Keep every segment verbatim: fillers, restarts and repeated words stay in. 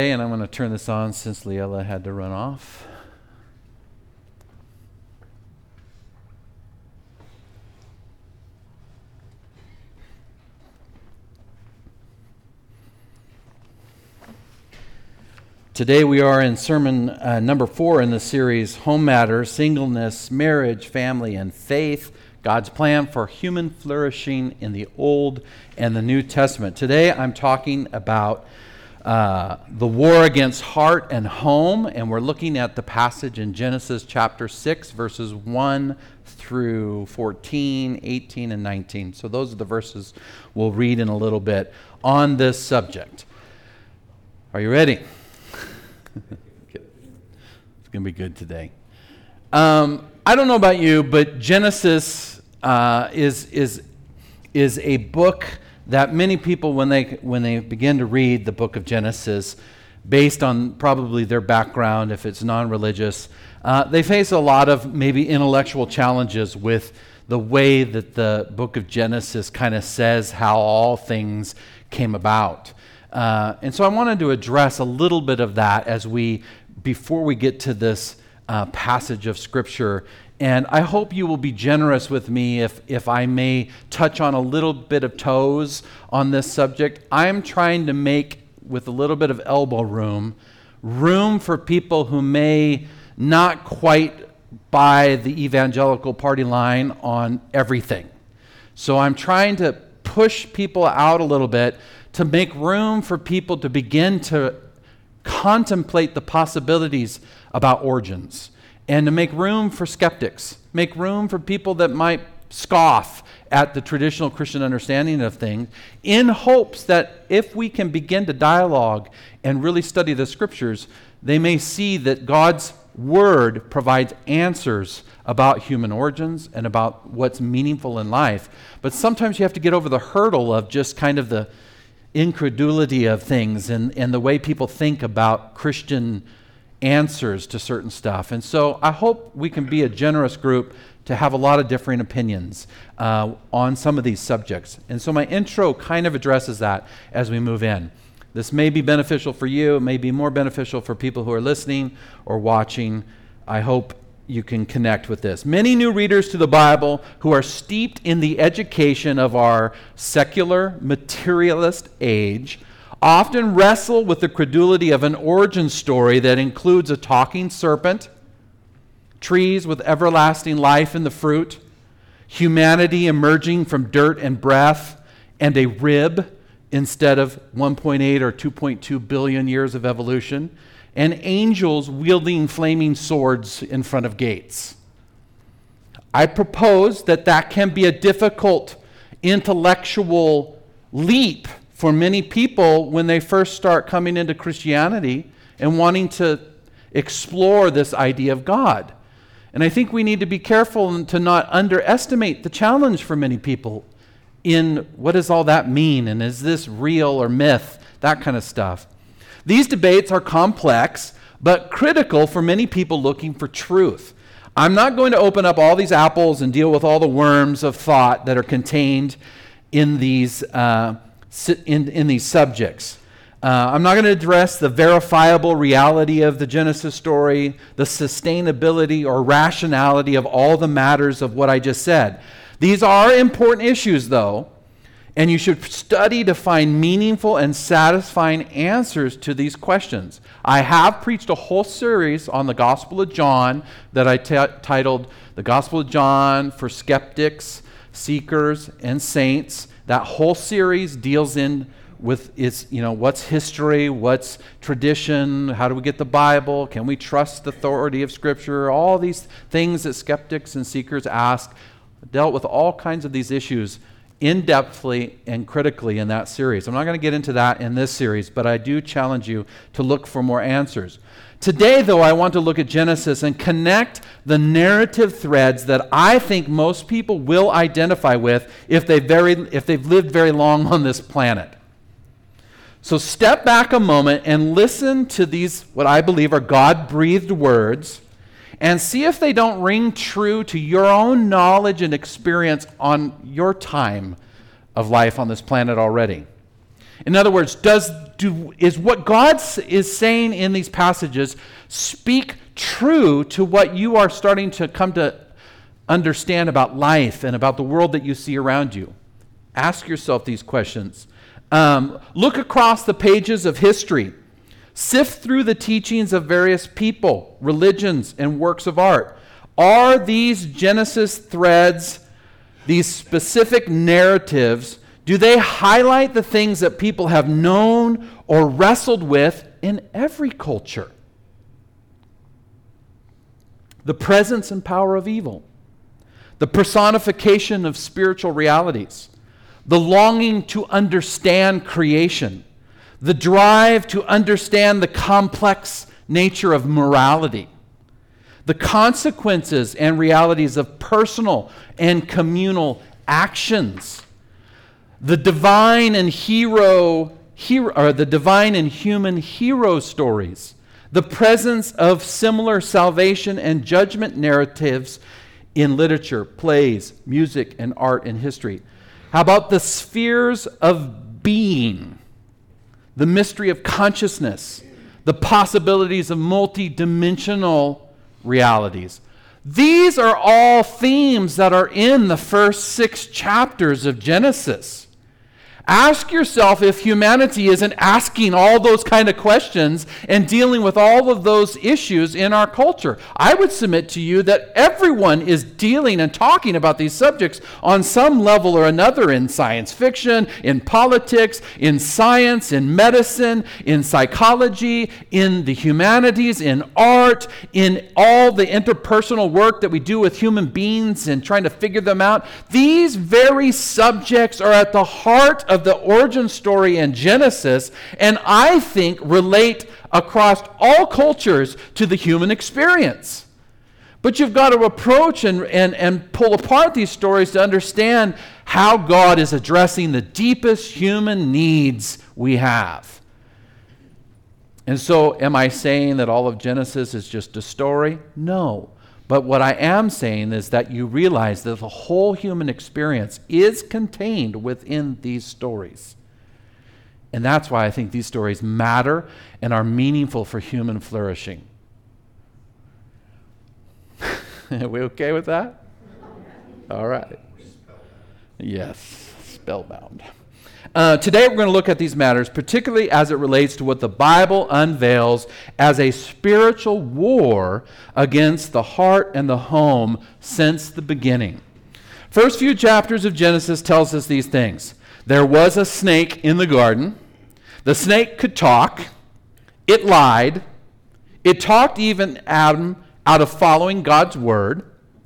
And I'm going to turn this on since Leela had to run off. Today we are in sermon uh, number four in the series, Home Matters, Singleness, Marriage, Family, and Faith, God's Plan for Human Flourishing in the Old and the New Testament. Today I'm talking about uh, the war against heart and home, and we're looking at the passage in Genesis chapter six, verses one through fourteen, eighteen, and nineteen. So those are the verses we'll read in a little bit on this subject. Are you ready? It's going to be good today. Um, I don't know about you, but Genesis uh, is is is a book that many people, when they when they begin to read the book of Genesis, based on probably their background, if it's non-religious, uh, they face a lot of maybe intellectual challenges with the way that the book of Genesis kind of says how all things came about. Uh, and so I wanted to address a little bit of that as we, before we get to this uh, passage of Scripture. And I hope you will be generous with me if, if I may touch on a little bit of toes on this subject. I'm trying to make, with a little bit of elbow room, room for people who may not quite buy the evangelical party line on everything. So I'm trying to push people out a little bit to make room for people to begin to contemplate the possibilities about origins, and to make room for skeptics, make room for people that might scoff at the traditional Christian understanding of things, in hopes that if we can begin to dialogue and really study the Scriptures, they may see that God's Word provides answers about human origins and about what's meaningful in life. But sometimes you have to get over the hurdle of just kind of the incredulity of things and, and the way people think about Christian answers to certain stuff. And so I hope we can be a generous group to have a lot of differing opinions uh, on some of these subjects. And so my intro kind of addresses that as we move in. This may be beneficial for you. It may be more beneficial for people who are listening or watching. I hope you can connect with this. Many new readers to the Bible who are steeped in the education of our secular, materialist age often wrestle with the credulity of an origin story that includes a talking serpent, trees with everlasting life in the fruit, humanity emerging from dirt and breath, and a rib instead of one point eight or two point two billion years of evolution, and angels wielding flaming swords in front of gates. I propose that that can be a difficult intellectual leap for many people when they first start coming into Christianity and wanting to explore this idea of God. And I think we need to be careful to not underestimate the challenge for many people in what does all that mean, and is this real or myth, that kind of stuff. These debates are complex, but critical for many people looking for truth. I'm not going to open up all these apples and deal with all the worms of thought that are contained in these uh, in, in these subjects. Uh, I'm not going to address the verifiable reality of the Genesis story, the sustainability or rationality of all the matters of what I just said. These are important issues, though, and you should study to find meaningful and satisfying answers to these questions. I have preached a whole series on the Gospel of John that I t- titled The Gospel of John for Skeptics, Seekers, and Saints. That whole series deals in with its, you know, what's history, what's tradition, how do we get the Bible, can we trust the authority of Scripture, all these things that skeptics and seekers ask. Dealt with all kinds of these issues in-depthly and critically in that series. I'm not going to get into that in this series, but I do challenge you to look for more answers. Today, though, I want to look at Genesis and connect the narrative threads that I think most people will identify with if they've, very, if they've lived very long on this planet. So step back a moment and listen to these, what I believe are God-breathed words, and see if they don't ring true to your own knowledge and experience on your time of life on this planet already. In other words, does do, is what God is saying in these passages speak true to what you are starting to come to understand about life and about the world that you see around you? Ask yourself these questions. Um, look across the pages of history. Sift through the teachings of various people, religions, and works of art. Are these Genesis threads, these specific narratives, do they highlight the things that people have known or wrestled with in every culture? The presence and power of evil, the personification of spiritual realities, the longing to understand creation, the drive to understand the complex nature of morality, the consequences and realities of personal and communal actions, the divine and hero, hero or the divine and human hero stories, the presence of similar salvation and judgment narratives in literature, plays, music, and art and history. How about the spheres of being, the mystery of consciousness, the possibilities of multidimensional realities? These are all themes that are in the first six chapters of Genesis. Ask yourself if humanity isn't asking all those kind of questions and dealing with all of those issues in our culture. I would submit to you that everyone is dealing and talking about these subjects on some level or another in science fiction, in politics, in science, in medicine, in psychology, in the humanities, in art, in all the interpersonal work that we do with human beings and trying to figure them out. These very subjects are at the heart of the origin story in Genesis, and I think relate across all cultures to the human experience. But you've got to approach and, and, and pull apart these stories to understand how God is addressing the deepest human needs we have. And so, am I saying that all of Genesis is just a story? No. But what I am saying is that you realize that the whole human experience is contained within these stories. And that's why I think these stories matter and are meaningful for human flourishing. Are we okay with that? All right. Yes, spellbound. Uh, today we're going to look at these matters, particularly as it relates to what the Bible unveils as a spiritual war against the heart and the home since the beginning. First few chapters of Genesis tells us these things. There was a snake in the garden. The snake could talk. It lied. It talked even Adam out of following God's word.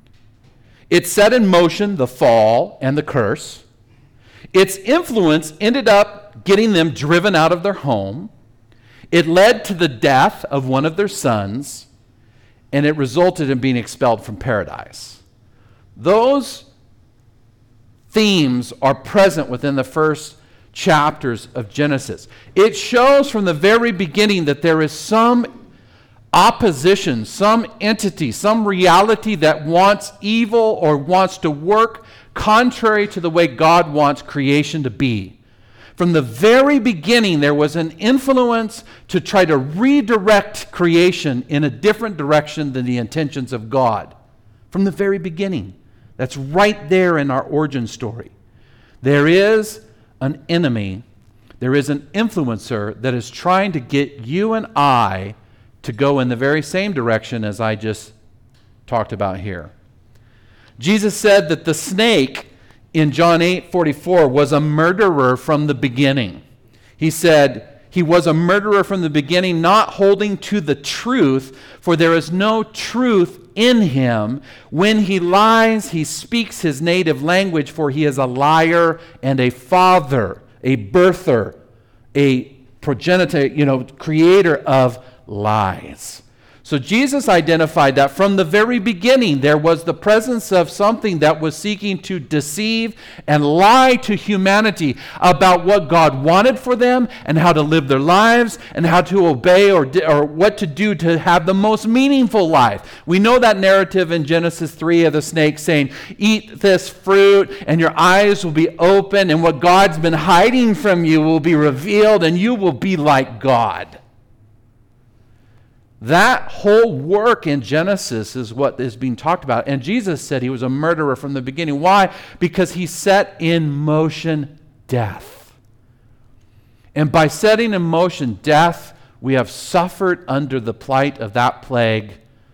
It set in motion the fall and the curse. Its influence ended up getting them driven out of their home. It led to the death of one of their sons, and it resulted in being expelled from paradise. Those themes are present within the first chapters of Genesis. It shows from the very beginning that there is some opposition, some entity, some reality that wants evil or wants to work contrary to the way God wants creation to be. From the very beginning, there was an influence to try to redirect creation in a different direction than the intentions of God. From the very beginning. That's right there in our origin story. There is an enemy, there is an influencer that is trying to get you and I to go in the very same direction as I just talked about here. Jesus said that the snake in John eight forty-four was a murderer from the beginning. He said he was a murderer from the beginning, not holding to the truth, for there is no truth in him. When he lies, he speaks his native language, for he is a liar and a father, a birther, a progenitor, you know, creator of lies. So Jesus identified that from the very beginning there was the presence of something that was seeking to deceive and lie to humanity about what God wanted for them and how to live their lives and how to obey or, or what to do to have the most meaningful life. We know that narrative in Genesis three of the snake saying, eat this fruit and your eyes will be open and what God's been hiding from you will be revealed and you will be like God. That whole work in Genesis is what is being talked about. And Jesus said he was a murderer from the beginning. Why? Because he set in motion death. And by setting in motion death, we have suffered under the plight of that plague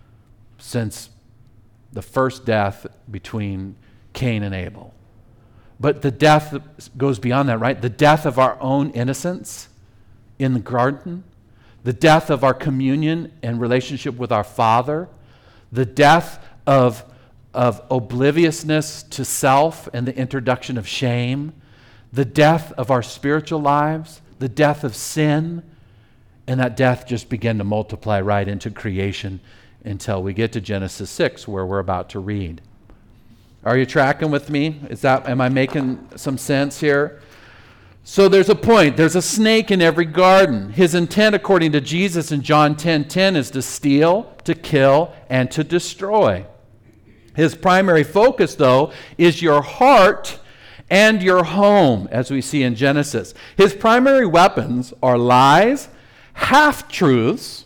since the first death between Cain and Abel. But the death goes beyond that, right? The death of our own innocence in the garden, the death of our communion and relationship with our Father, the death of, of obliviousness to self and the introduction of shame, the death of our spiritual lives, the death of sin, and that death just began to multiply right into creation until we get to Genesis six, where we're about to read. Are you tracking with me? Is that, am I making some sense here? So there's a point. There's a snake in every garden. His intent, according to Jesus in John ten ten, is to steal, to kill, and to destroy. His primary focus, though, is your heart and your home, as we see in Genesis. His primary weapons are lies, half-truths,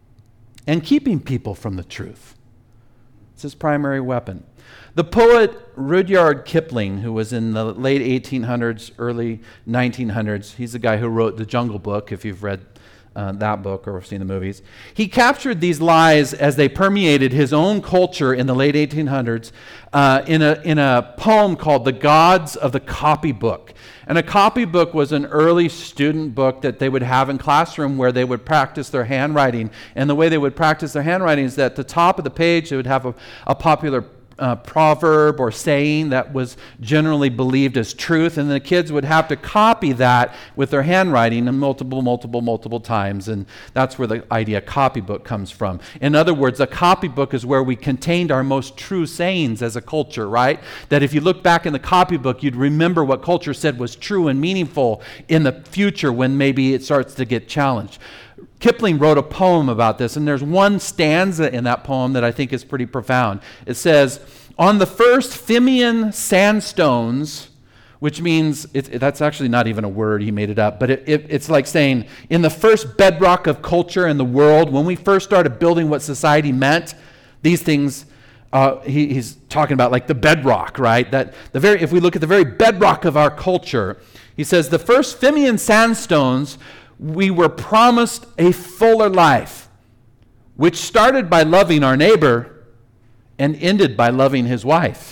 and keeping people from the truth. It's his primary weapon. The poet Rudyard Kipling, who was in the late eighteen hundreds, early nineteen hundreds, he's the guy who wrote The Jungle Book, if you've read uh, that book or seen the movies. He captured these lies as they permeated his own culture in the late eighteen hundreds uh, in, a, in a poem called The Gods of the Copybook. And a copybook was an early student book that they would have in classroom where they would practice their handwriting. And the way they would practice their handwriting is that at the top of the page they would have a, a popular Uh, proverb or saying that was generally believed as truth, and the kids would have to copy that with their handwriting and multiple, multiple, multiple times, and that's where the idea copybook comes from. In other words, a copybook is where we contained our most true sayings as a culture, right? That if you look back in the copybook, you'd remember what culture said was true and meaningful in the future when maybe it starts to get challenged. Kipling wrote a poem about this, and there's one stanza in that poem that I think is pretty profound. It says, on the first Phimian sandstones, which means, it, it, that's actually not even a word, he made it up, but it, it, it's like saying, in the first bedrock of culture in the world, when we first started building what society meant, these things, uh, he, he's talking about like the bedrock, right? That the very, if we look at the very bedrock of our culture, he says, the first Phimian sandstones, we were promised a fuller life, which started by loving our neighbor and ended by loving his wife,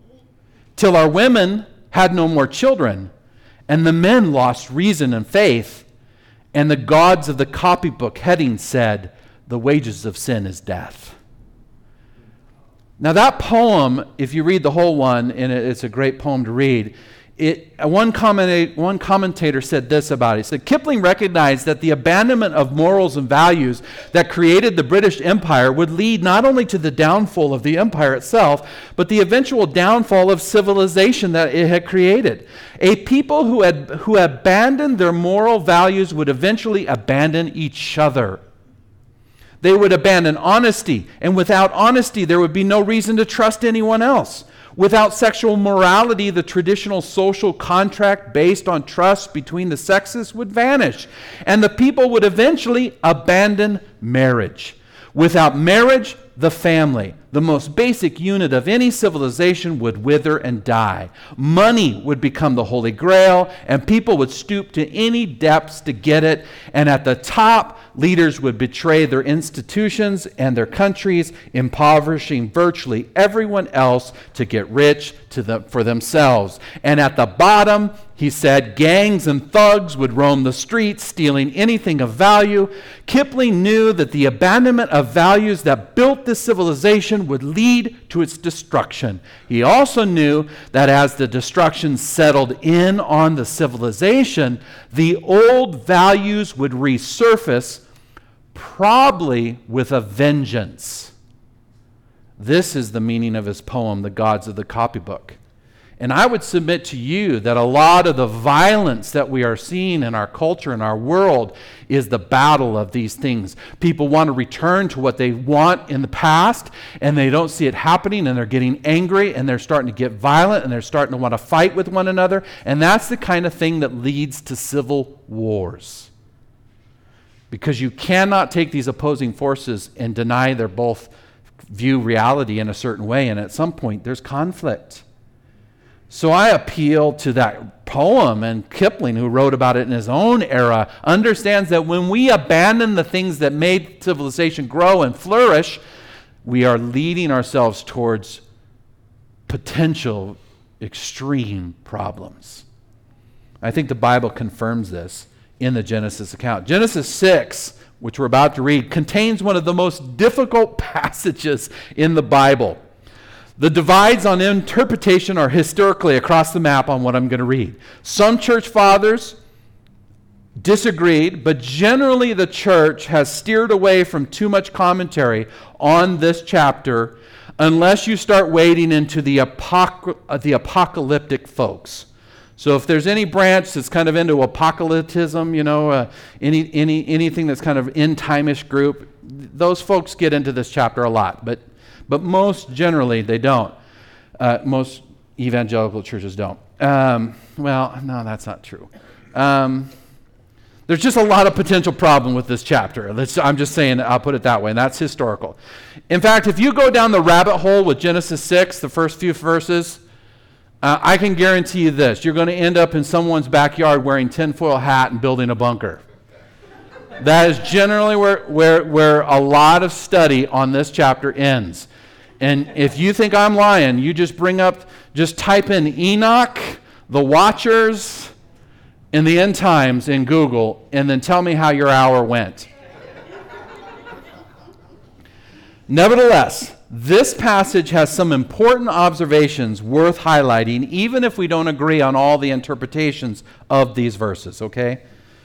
till our women had no more children, and the men lost reason and faith, and the gods of the copybook heading said, the wages of sin is death. Now that poem, if you read the whole one, and it's a great poem to read, It, one, comment, one commentator said this about it. He said, Kipling recognized that the abandonment of morals and values that created the British Empire would lead not only to the downfall of the empire itself, but the eventual downfall of civilization that it had created. A people who had who abandoned their moral values would eventually abandon each other. They would abandon honesty, and without honesty, there would be no reason to trust anyone else. Without sexual morality, the traditional social contract based on trust between the sexes would vanish, and the people would eventually abandon marriage. Without marriage, the family, the most basic unit of any civilization, would wither and die. Money would become the holy grail, and people would stoop to any depths to get it, and at the top, leaders would betray their institutions and their countries, impoverishing virtually everyone else to get rich to the, for themselves. And at the bottom, he said, gangs and thugs would roam the streets, stealing anything of value. Kipling knew that the abandonment of values that built this civilization would lead to its destruction. He also knew that as the destruction settled in on the civilization, the old values would resurface, probably with a vengeance. This is the meaning of his poem, The Gods of the Copybook. And I would submit to you that a lot of the violence that we are seeing in our culture, in our world, is the battle of these things. People want to return to what they want in the past, and they don't see it happening, and they're getting angry, and they're starting to get violent, and they're starting to want to fight with one another. And that's the kind of thing that leads to civil wars. Because you cannot take these opposing forces and deny they're both view reality in a certain way, and at some point there's conflict. So I appeal to that poem, and Kipling, who wrote about it in his own era, understands that when we abandon the things that made civilization grow and flourish, we are leading ourselves towards potential extreme problems. I think the Bible confirms this in the Genesis account. Genesis six, which we're about to read, contains one of the most difficult passages in the Bible. The divides on interpretation are historically across the map on what I'm going to read. Some church fathers disagreed, but generally the church has steered away from too much commentary on this chapter unless you start wading into the, apoc- the apocalyptic folks. So if there's any branch that's kind of into apocalypticism, you know, uh, any any anything that's kind of end-time-ish group, those folks get into this chapter a lot, but but most generally they don't. Uh, most evangelical churches don't. Um, well, no, that's not true. Um, there's just a lot of potential problem with this chapter. Let's, I'm just saying, I'll put it that way, and that's historical. In fact, if you go down the rabbit hole with Genesis six, the first few verses, Uh, I can guarantee you this. You're going to end up in someone's backyard wearing tinfoil hat and building a bunker. That is generally where, where, where a lot of study on this chapter ends. And if you think I'm lying, you just bring up, just type in Enoch, the Watchers, in the end times in Google, and then tell me how your hour went. Nevertheless, this passage has some important observations worth highlighting, even if we don't agree on all the interpretations of these verses, okay?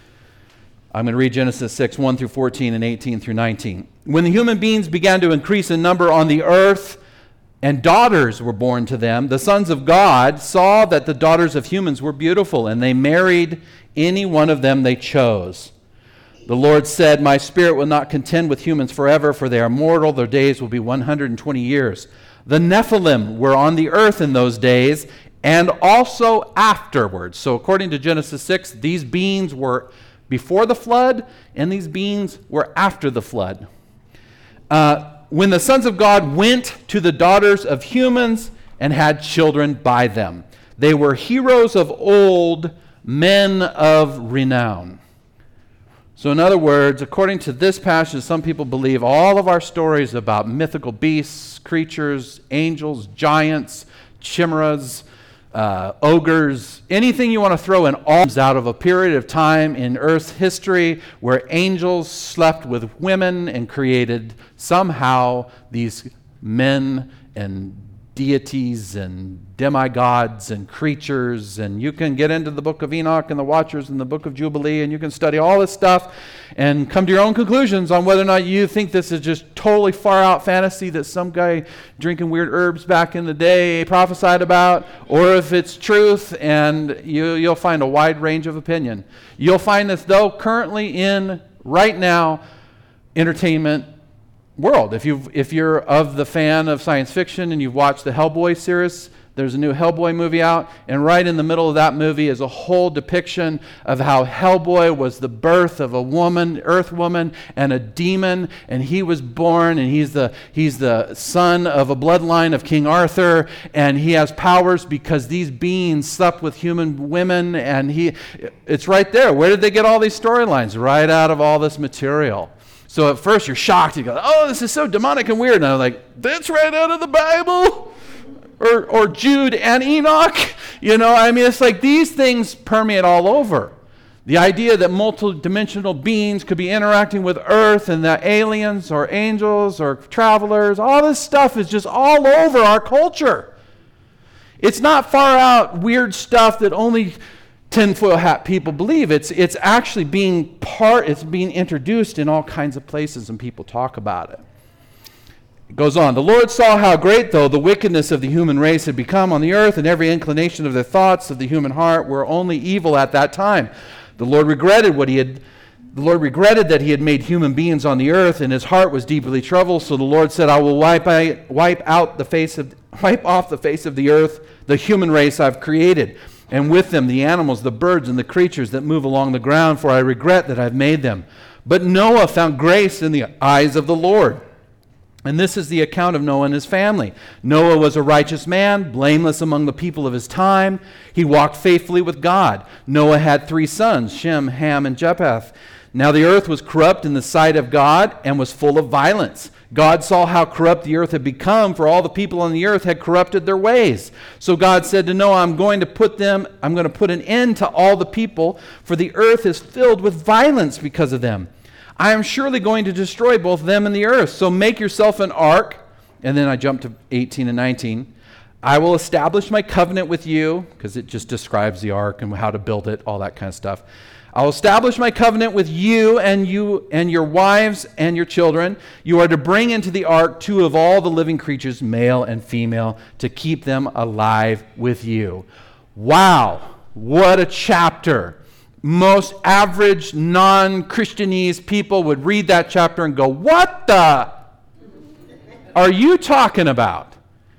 I'm going to read Genesis six, one through fourteen, and eighteen through nineteen. When the human beings began to increase in number on the earth, and daughters were born to them, the sons of God saw that the daughters of humans were beautiful, and they married any one of them they chose. The Lord said, "My spirit will not contend with humans forever, for they are mortal. Their days will be one hundred twenty years. The Nephilim were on the earth in those days, and also afterwards." So according to Genesis six, these beings were before the flood, and these beings were after the flood. Uh, when the sons of God went to the daughters of humans and had children by them. They were heroes of old, men of renown. So in other words, according to this passage, some people believe all of our stories about mythical beasts, creatures, angels, giants, chimeras, uh, ogres, anything you want to throw in, all comes out of a period of time in Earth's history where angels slept with women and created somehow these men and deities and demigods and creatures, and you can get into the book of Enoch and the Watchers and the book of Jubilee, and you can study all this stuff and come to your own conclusions on whether or not you think this is just totally far out fantasy that some guy drinking weird herbs back in the day prophesied about, or if it's truth, and you, you'll find a wide range of opinion. You'll find this, though, currently in, right now, entertainment world. If you if you're of the fan of science fiction and you've watched the Hellboy series, there's a new Hellboy movie out, and right in the middle of that movie is a whole depiction of how Hellboy was the birth of a woman, earth woman, and a demon, and he was born, and he's the he's the son of a bloodline of King Arthur, and he has powers because these beings slept with human women, and he it's right there. Where did they get all these storylines? Right out of all this material. So at first you're shocked. You go, "Oh, this is so demonic and weird." And I'm like, "That's right out of the Bible." Or, or Jude and Enoch. You know, I mean, it's like these things permeate all over. The idea that multidimensional beings could be interacting with Earth, and that aliens or angels or travelers, all this stuff is just all over our culture. It's not far out weird stuff that only tinfoil hat people believe. It's it's actually being part, it's being introduced in all kinds of places, and people talk about it. It goes on. The Lord saw how great, though, the wickedness of the human race had become on the earth, and every inclination of the thoughts of the human heart were only evil at that time. The Lord regretted what he had The Lord regretted that he had made human beings on the earth, and his heart was deeply troubled. So the Lord said, I will wipe, I, wipe out the face of, wipe off the face of the earth the human race I've created, and with them the animals, the birds, and the creatures that move along the ground, for I regret that I've made them. But Noah found grace in the eyes of the Lord. And this is the account of Noah and his family. Noah was a righteous man, blameless among the people of his time. He walked faithfully with God. Noah had three sons, Shem, Ham, and Japheth. Now the earth was corrupt in the sight of God and was full of violence. God saw how corrupt the earth had become, for all the people on the earth had corrupted their ways. So God said to Noah, I'm going to put them, I'm going to put an end to all the people, for the earth is filled with violence because of them. I am surely going to destroy both them and the earth. So make yourself an ark. And then I jump to eighteen and nineteen. I will establish my covenant with you, because it just describes the ark and how to build it, all that kind of stuff. I will establish my covenant with you and you and your wives and your children. You are to bring into the ark two of all the living creatures, male and female, to keep them alive with you. Wow, what a chapter. Most average non-Christianese people would read that chapter and go, what the are you talking about?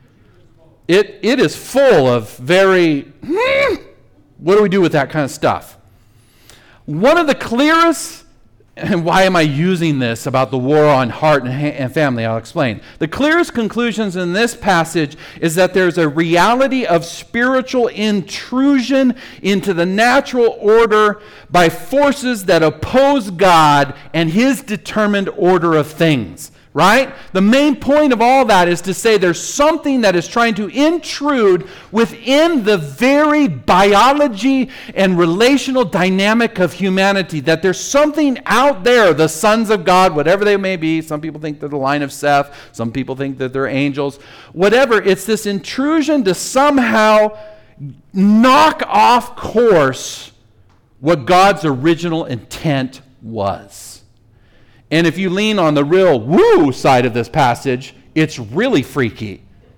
It, it is full of very, hmm, what do we do with that kind of stuff? One of the clearest, and why am I using this about the war on heart and, ha- and family? I'll explain. The clearest conclusions in this passage is that there's a reality of spiritual intrusion into the natural order by forces that oppose God and his determined order of things. Right? The main point of all that is to say there's something that is trying to intrude within the very biology and relational dynamic of humanity. That there's something out there, the sons of God, whatever they may be. Some people think they're the line of Seth. Some people think that they're angels. Whatever, it's this intrusion to somehow knock off course what God's original intent was. And if you lean on the real woo side of this passage, it's really freaky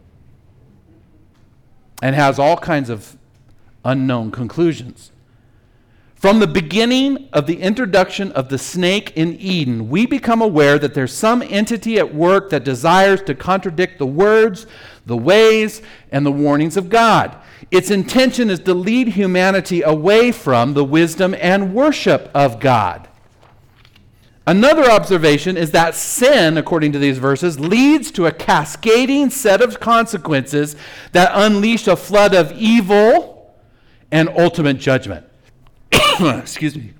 and has all kinds of unknown conclusions. From the beginning of the introduction of the snake in Eden, we become aware that there's some entity at work that desires to contradict the words, the ways, and the warnings of God. Its intention is to lead humanity away from the wisdom and worship of God. Another observation is that sin, according to these verses, leads to a cascading set of consequences that unleash a flood of evil and ultimate judgment. Excuse me.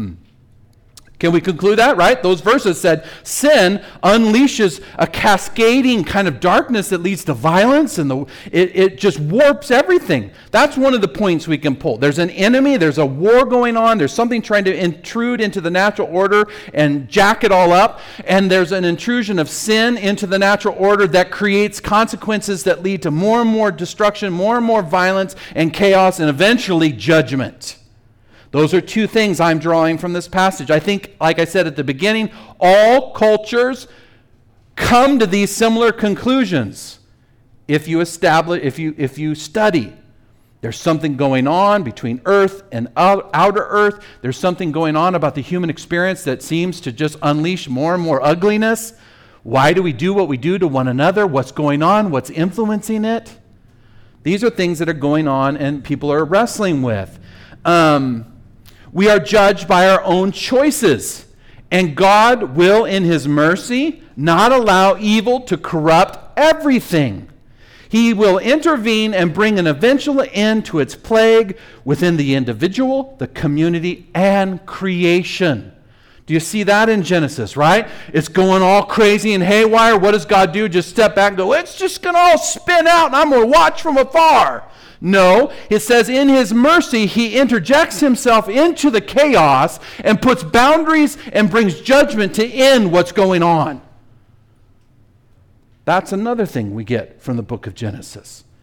Can we conclude that, right? Those verses said sin unleashes a cascading kind of darkness that leads to violence, and the, it, it just warps everything. That's one of the points we can pull. There's an enemy, there's a war going on, there's something trying to intrude into the natural order and jack it all up, and there's an intrusion of sin into the natural order that creates consequences that lead to more and more destruction, more and more violence and chaos, and eventually judgment. Those are two things I'm drawing from this passage. I think, like I said at the beginning, all cultures come to these similar conclusions. If you establish, if you if you study, there's something going on between earth and outer earth. There's something going on about the human experience that seems to just unleash more and more ugliness. Why do we do what we do to one another? What's going on? What's influencing it? These are things that are going on and people are wrestling with. Um, We are judged by our own choices, and God will, in his mercy, not allow evil to corrupt everything. He will intervene and bring an eventual end to its plague within the individual, the community, and creation. Do you see that in Genesis, right? It's going all crazy and haywire. What does God do? Just step back and go, it's just going to all spin out, and I'm going to watch from afar. No, it says in his mercy, he interjects himself into the chaos and puts boundaries and brings judgment to end what's going on. That's another thing we get from the book of Genesis.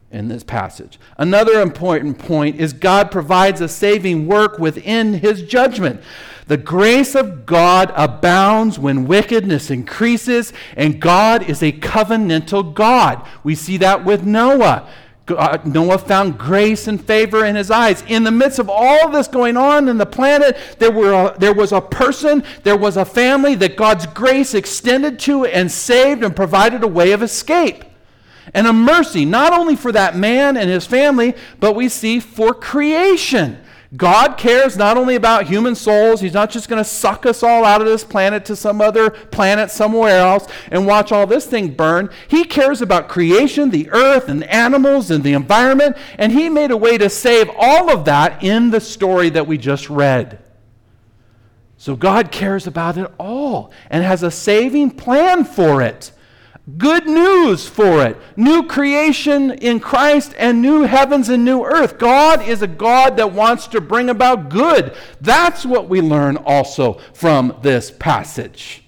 in this passage. Another important point is God provides a saving work within his judgment. The grace of God abounds when wickedness increases, and God is a covenantal God. We see that with Noah. God, Noah found grace and favor in his eyes. In the midst of all this going on in the planet, there were a, there was a person, there was a family that God's grace extended to and saved and provided a way of escape. And a mercy, not only for that man and his family, but we see for creation. God cares not only about human souls. He's not just going to suck us all out of this planet to some other planet somewhere else and watch all this thing burn. He cares about creation, the earth, and animals, and the environment. And he made a way to save all of that in the story that we just read. So God cares about it all and has a saving plan for it. Good news for it. New creation in Christ and new heavens and new earth. God is a God that wants to bring about good. That's what we learn also from this passage.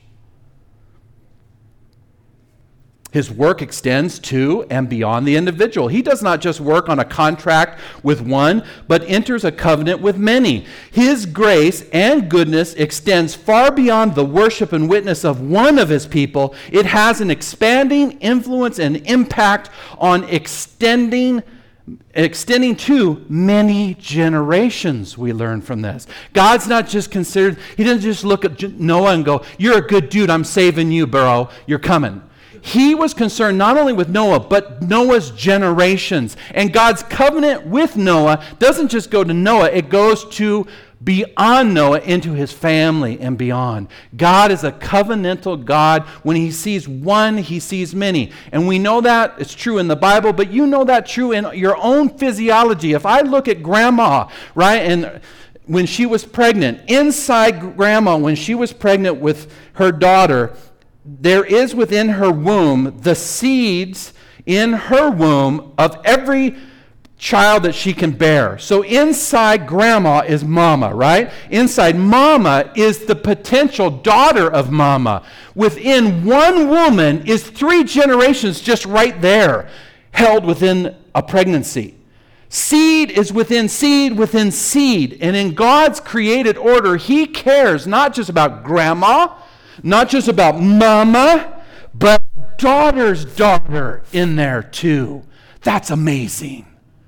His work extends to and beyond the individual. He does not just work on a contract with one, but enters a covenant with many. His grace and goodness extends far beyond the worship and witness of one of his people. It has an expanding influence and impact on extending extending to many generations. We learn from this. God's not just considered, he doesn't just look at Noah and go, "You're a good dude, I'm saving you, bro. You're coming." He was concerned not only with Noah, but Noah's generations. And God's covenant with Noah doesn't just go to Noah, it goes to beyond Noah into his family and beyond. God is a covenantal God. When he sees one, he sees many. And we know that it's true in the Bible, but you know that true in your own physiology. If I look at grandma, right, and when she was pregnant, inside grandma, when she was pregnant with her daughter, there is within her womb the seeds in her womb of every child that she can bear. So inside grandma is mama, right? Inside mama is the potential daughter of mama. Within one woman is three generations just right there, held within a pregnancy. Seed is within seed within seed. And in God's created order, he cares not just about grandma, not just about mama, but daughter's daughter in there too. That's amazing.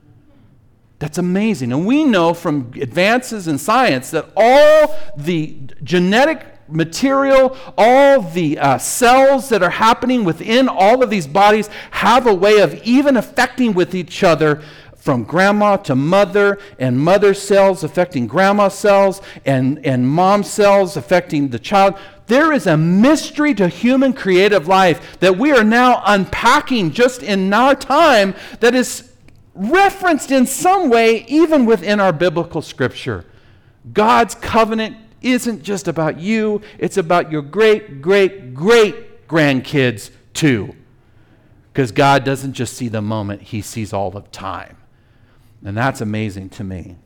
That's amazing. And we know from advances in science that all the genetic material, all the uh, cells that are happening within all of these bodies have a way of even affecting with each other, from grandma to mother, and mother cells affecting grandma cells, and, and mom cells affecting the child. There is a mystery to human creative life that we are now unpacking just in our time that is referenced in some way even within our biblical scripture. God's covenant isn't just about you, it's about your great, great, great grandkids too. Because God doesn't just see the moment, he sees all of time. And that's amazing to me.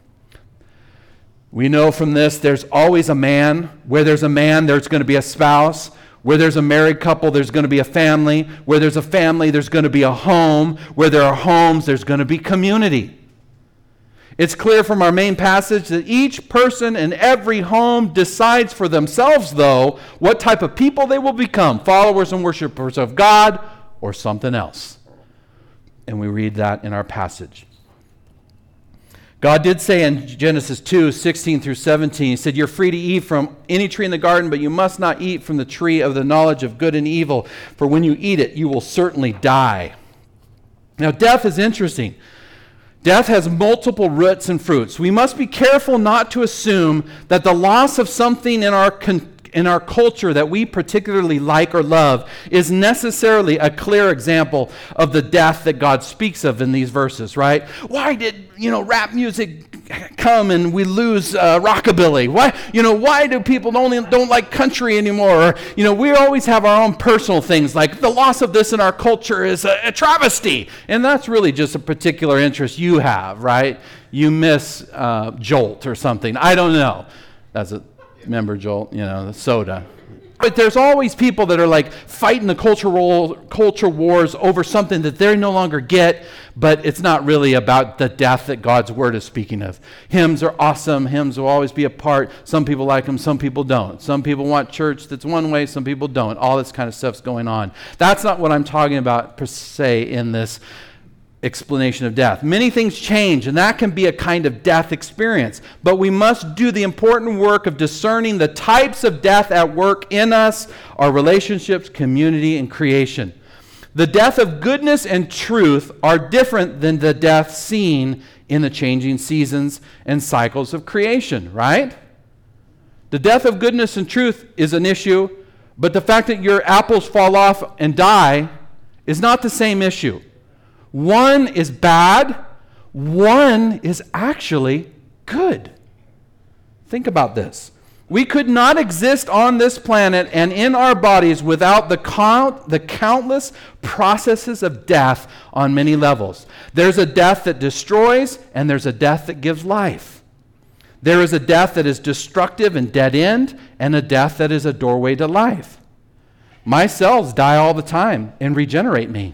We know from this there's always a man. Where there's a man, there's going to be a spouse. Where there's a married couple, there's going to be a family. Where there's a family, there's going to be a home. Where there are homes, there's going to be community. It's clear from our main passage that each person in every home decides for themselves, though, what type of people they will become, followers and worshipers of God or something else. And we read that in our passage. God did say in Genesis two, sixteen through seventeen, he said, "You're free to eat from any tree in the garden, but you must not eat from the tree of the knowledge of good and evil, for when you eat it, you will certainly die." Now, death is interesting. Death has multiple roots and fruits. We must be careful not to assume that the loss of something in our con- in our culture that we particularly like or love is necessarily a clear example of the death that God speaks of in these verses, right? Why did, you know, rap music come and we lose uh, rockabilly? Why, you know, why do people only don't like country anymore? Or, you know, we always have our own personal things like the loss of this in our culture is a, a travesty. And that's really just a particular interest you have, right? You miss uh, Jolt or something. I don't know. That's a Remember, Joel, you know, the soda. But there's always people that are like fighting the cultural culture wars over something that they no longer get, but it's not really about the death that God's word is speaking of. Hymns are awesome. Hymns will always be a part. Some people like them, some people don't. Some people want church that's one way, some people don't. All this kind of stuff's going on. That's not what I'm talking about per se in this explanation of death. Many things change, and that can be a kind of death experience. But we must do the important work of discerning the types of death at work in us, our relationships, community, and creation. The death of goodness and truth are different than the death seen in the changing seasons and cycles of creation, right? The death of goodness and truth is an issue, but the fact that your apples fall off and die is not the same issue. One is bad, one is actually good. Think about this. We could not exist on this planet and in our bodies without the count, the countless processes of death on many levels. There's a death that destroys, and there's a death that gives life. There is a death that is destructive and dead end, and a death that is a doorway to life. My cells die all the time and regenerate me.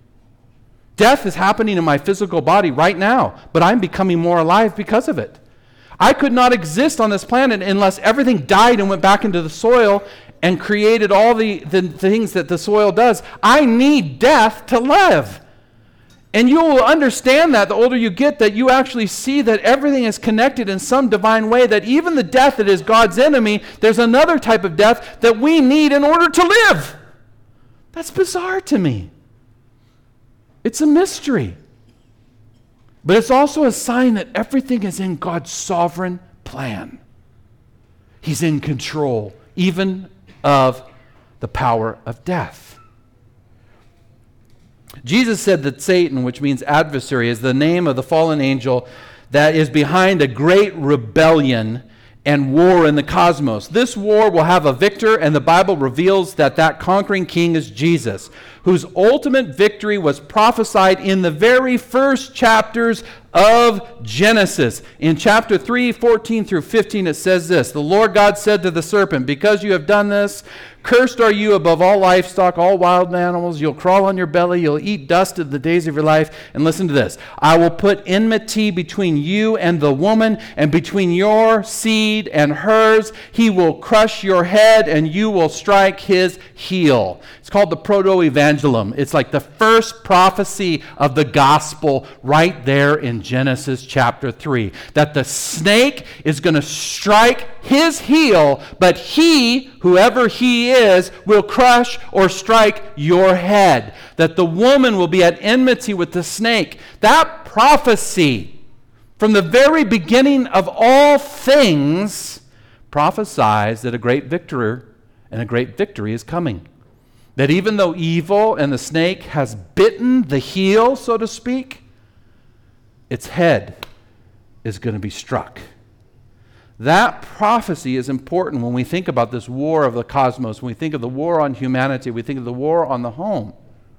Death is happening in my physical body right now, but I'm becoming more alive because of it. I could not exist on this planet unless everything died and went back into the soil and created all the, the things that the soil does. I need death to live. And you will understand that the older you get, that you actually see that everything is connected in some divine way, that even the death that is God's enemy, there's another type of death that we need in order to live. That's bizarre to me. It's a mystery. But it's also a sign that everything is in God's sovereign plan. He's in control, even of the power of death. Jesus said that Satan, which means adversary, is the name of the fallen angel that is behind a great rebellion and war in the cosmos. This war will have a victor, and the Bible reveals that that conquering king is Jesus, whose ultimate victory was prophesied in the very first chapters of Genesis. In chapter three, fourteen through fifteen, it says this: "The Lord God said to the serpent, because you have done this, cursed are you above all livestock, all wild animals. You'll crawl on your belly. You'll eat dust of the days of your life." And listen to this: "I will put enmity between you and the woman, and between your seed and hers. He will crush your head, and you will strike his heel." It's called the proto-evangelium. It's like the first prophecy of the gospel right there in Genesis chapter three. That the snake is going to strike his heel, but he, whoever he is, will crush or strike your head. That the woman will be at enmity with the snake. That prophecy, from the very beginning of all things, prophesies that a great victor and a great victory is coming. That even though evil and the snake has bitten the heel, so to speak, its head is going to be struck. That prophecy is important when we think about this war of the cosmos, when we think of the war on humanity, we think of the war on the home.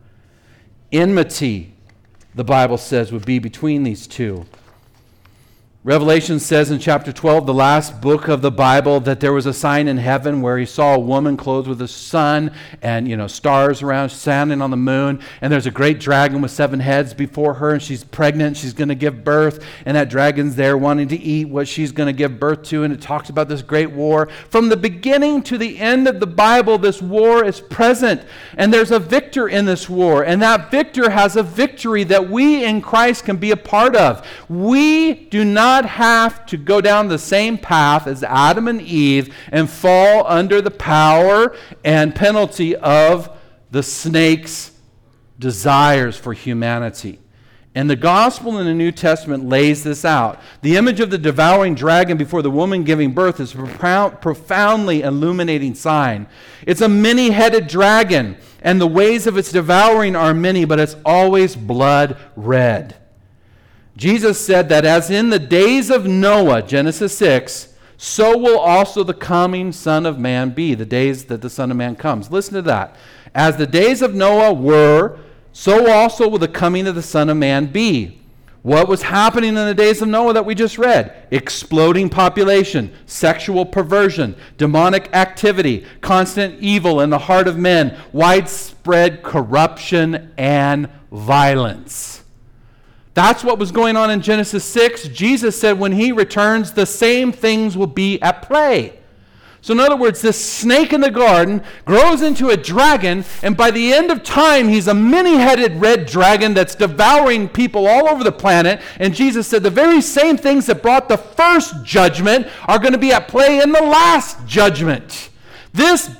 Enmity, the Bible says, would be between these two. Revelation says in chapter twelve, the last book of the Bible, that there was a sign in heaven where he saw a woman clothed with a sun and, you know, stars around, standing on the moon, and there's a great dragon with seven heads before her, and she's pregnant, she's going to give birth, and that dragon's there wanting to eat what she's going to give birth to, and it talks about this great war. From the beginning to the end of the Bible, this war is present, and there's a victor in this war, and that victor has a victory that we in Christ can be a part of. We do not have to go down the same path as Adam and Eve and fall under the power and penalty of the snake's desires for humanity. And the gospel in the New Testament lays this out. The image of the devouring dragon before the woman giving birth is a profound, profoundly illuminating sign. It's a many-headed dragon, and the ways of its devouring are many, but it's always blood red. Jesus said that as in the days of Noah, Genesis six, so will also the coming Son of Man be, the days that the Son of Man comes. Listen to that. As the days of Noah were, so also will the coming of the Son of Man be. What was happening in the days of Noah that we just read? Exploding population, sexual perversion, demonic activity, constant evil in the heart of men, widespread corruption and violence. That's what was going on in Genesis six. Jesus said when he returns, the same things will be at play. So in other words, this snake in the garden grows into a dragon, and by the end of time, he's a many-headed red dragon that's devouring people all over the planet. And Jesus said the very same things that brought the first judgment are going to be at play in the last judgment. This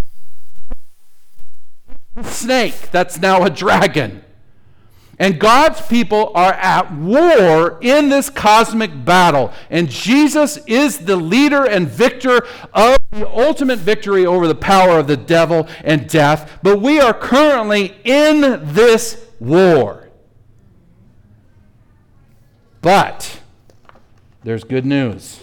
snake that's now a dragon. And God's people are at war in this cosmic battle. And Jesus is the leader and victor of the ultimate victory over the power of the devil and death. But we are currently in this war. But there's good news.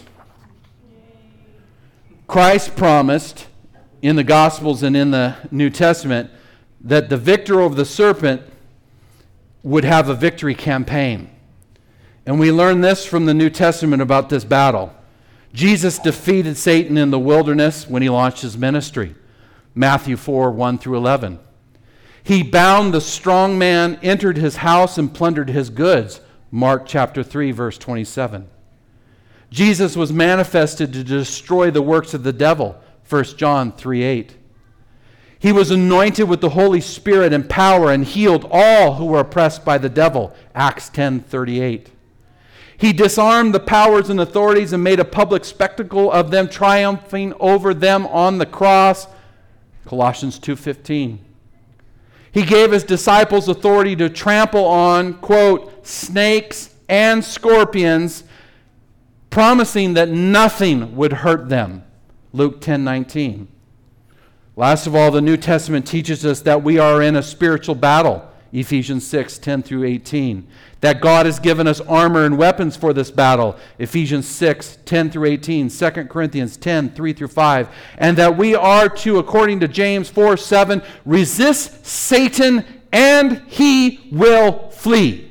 Christ promised in the Gospels and in the New Testament that the victor over the serpent would have a victory campaign. And we learn this from the New Testament about this battle. Jesus defeated Satan in the wilderness when he launched his ministry. Matthew four, one through eleven. He bound the strong man, entered his house, and plundered his goods. Mark chapter three, verse twenty-seven. Jesus was manifested to destroy the works of the devil. First John three, eight. He was anointed with the Holy Spirit and power and healed all who were oppressed by the devil. Acts ten thirty-eight. He disarmed the powers and authorities and made a public spectacle of them, triumphing over them on the cross. Colossians two fifteen. He gave his disciples authority to trample on, quote, snakes and scorpions, promising that nothing would hurt them. Luke ten nineteen. Last of all, the New Testament teaches us that we are in a spiritual battle. Ephesians six, ten through eighteen. That God has given us armor and weapons for this battle. Ephesians six, ten through eighteen. Second Corinthians ten, three through five. And that we are to, according to James four, seven, resist Satan and he will flee.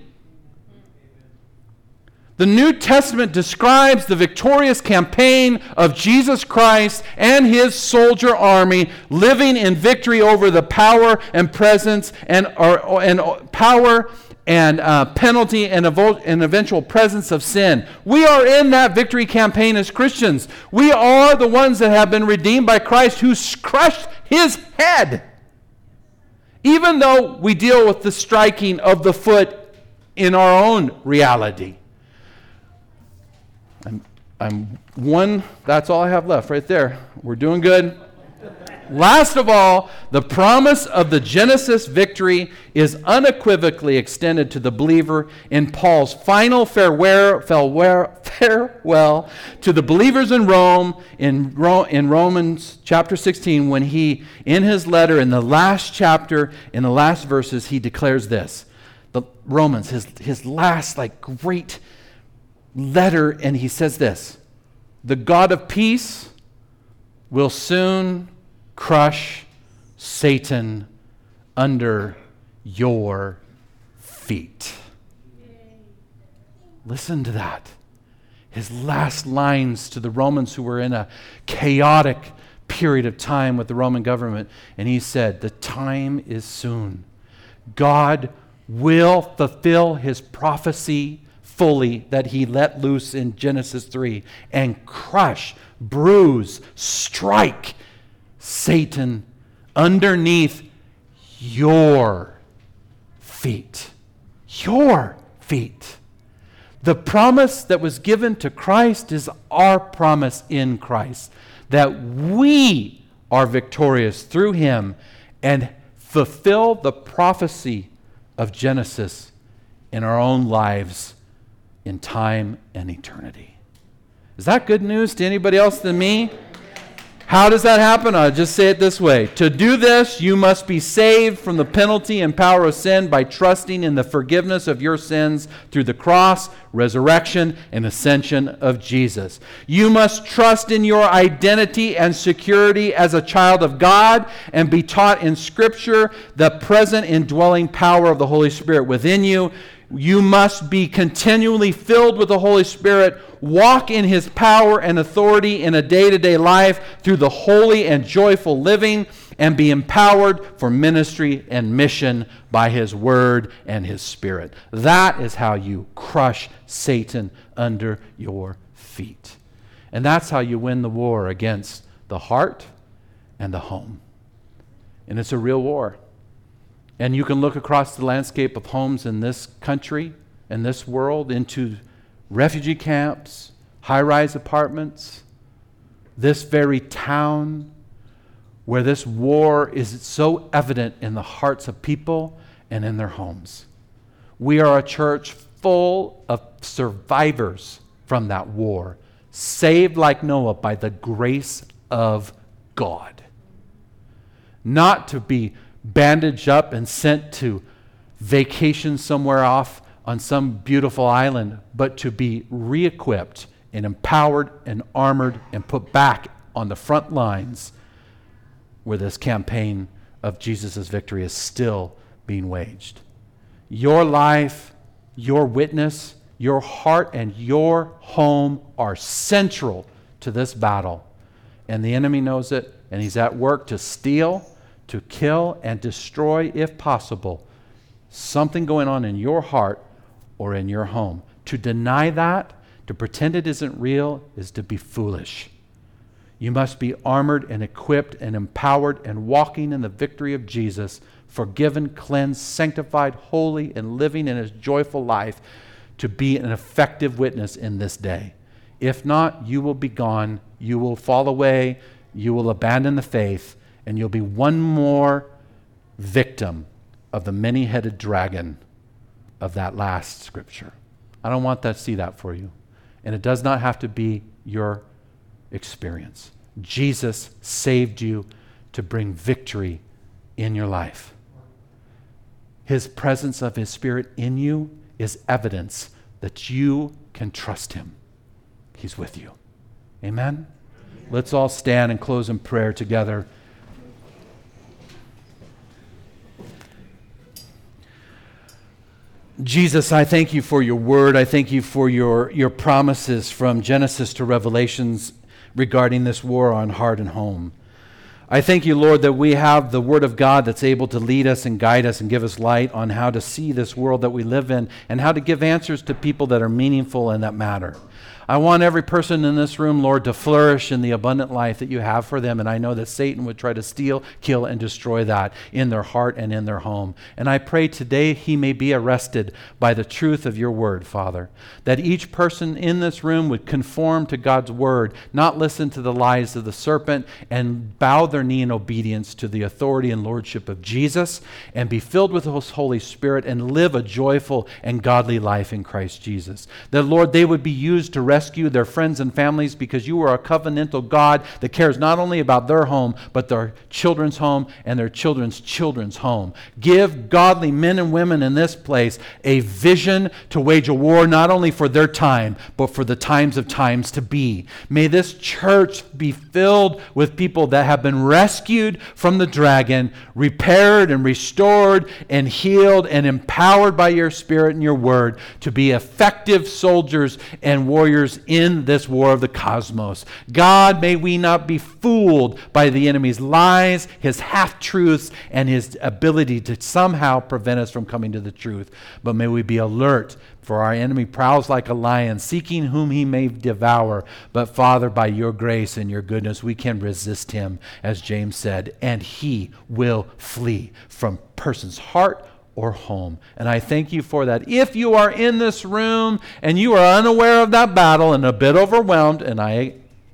The New Testament describes the victorious campaign of Jesus Christ and his soldier army living in victory over the power and presence and, or, and power and uh, penalty and, evo- and eventual presence of sin. We are in that victory campaign as Christians. We are the ones that have been redeemed by Christ, who crushed his head. Even though we deal with the striking of the foot in our own reality. I'm, I'm one, that's all I have left right there. We're doing good. Last of all, the promise of the Genesis victory is unequivocally extended to the believer in Paul's final farewell, farewell, farewell to the believers in Rome in, Ro- in Romans chapter sixteen, when he, in his letter, in the last chapter, in the last verses, he declares this. The Romans, his, his last like great letter, and he says this: the God of peace will soon crush Satan under your feet. Listen to that. His last lines to the Romans, who were in a chaotic period of time with the Roman government, and he said, the time is soon. God will fulfill his prophecy fully that he let loose in Genesis three, and crush, bruise, strike Satan underneath your feet. Your feet. The promise that was given to Christ is our promise in Christ, that we are victorious through him and fulfill the prophecy of Genesis in our own lives in time and eternity. Is that good news to anybody else than me? How does that happen? I'll just say it this way. To do this, you must be saved from the penalty and power of sin by trusting in the forgiveness of your sins through the cross, resurrection, and ascension of Jesus. You must trust in your identity and security as a child of God and be taught in Scripture the present indwelling power of the Holy Spirit within you. You must be continually filled with the Holy Spirit, walk in His power and authority in a day-to-day life through the holy and joyful living, and be empowered for ministry and mission by His Word and His Spirit. That is how you crush Satan under your feet. And that's how you win the war against the heart and the home. And it's a real war. And you can look across the landscape of homes in this country and this world into refugee camps, high-rise apartments, this very town where this war is so evident in the hearts of people and in their homes. We are a church full of survivors from that war, saved like Noah by the grace of God. Not to be bandaged up and sent to vacation somewhere off on some beautiful island, but to be re-equipped and empowered and armored and put back on the front lines where this campaign of Jesus' victory is still being waged. Your life, your witness, your heart, and your home are central to this battle. And the enemy knows it, and he's at work to steal, to kill, and destroy, if possible, something going on in your heart or in your home. To deny that, to pretend it isn't real, is to be foolish. You must be armored and equipped and empowered and walking in the victory of Jesus, forgiven, cleansed, sanctified, holy, and living in His joyful life to be an effective witness in this day. If not, you will be gone, you will fall away, you will abandon the faith, and you'll be one more victim of the many-headed dragon of that last scripture. I don't want that to see that for you. And it does not have to be your experience. Jesus saved you to bring victory in your life. His presence of His Spirit in you is evidence that you can trust Him. He's with you. Amen? Let's all stand and close in prayer together. Jesus, I thank you for your word. I thank you for your, your promises from Genesis to Revelations regarding this war on heart and home. I thank you, Lord, that we have the Word of God that's able to lead us and guide us and give us light on how to see this world that we live in and how to give answers to people that are meaningful and that matter. I want every person in this room, Lord, to flourish in the abundant life that you have for them. And I know that Satan would try to steal, kill, and destroy that in their heart and in their home. And I pray today he may be arrested by the truth of your word, Father. That each person in this room would conform to God's word, not listen to the lies of the serpent, and bow their knee in obedience to the authority and lordship of Jesus, and be filled with His Holy Spirit and live a joyful and godly life in Christ Jesus. That, Lord, they would be used to rescue rescue their friends and families, because you are a covenantal God that cares not only about their home, but their children's home and their children's children's home. Give godly men and women in this place a vision to wage a war not only for their time, but for the times of times to be. May this church be filled with people that have been rescued from the dragon, repaired and restored and healed and empowered by your Spirit and your word to be effective soldiers and warriors in this war of the cosmos. God, may we not be fooled by the enemy's lies, his half-truths, and his ability to somehow prevent us from coming to the truth. But may we be alert, for our enemy prowls like a lion, seeking whom he may devour. But Father, by your grace and your goodness, we can resist him, as James said, and he will flee from person's heart or home. And I thank you for that. If you are in this room and you are unaware of that battle and a bit overwhelmed, and I,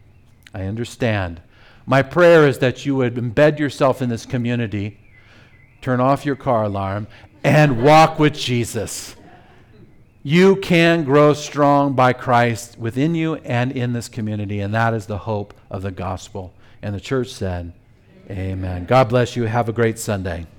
I understand, my prayer is that you would embed yourself in this community, turn off your car alarm, and walk with Jesus. You can grow strong by Christ within you and in this community, and that is the hope of the gospel. And the church said, amen. God bless you. Have a great Sunday.